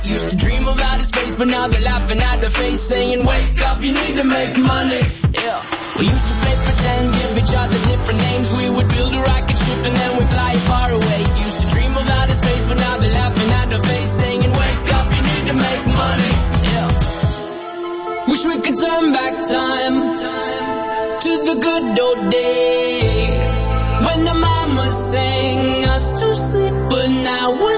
Used to dream of outer space, but now they're laughing at the face, saying, wake up, you need to make money. Yeah. We used to play pretend, give each other different names. We would build a rocket ship and then we fly far away. Used to dream of outer space, but now they're laughing at the face, saying, wake up, you need to make money. Yeah. Wish we could turn back time to the good old days when the mama sang us to sleep, but now we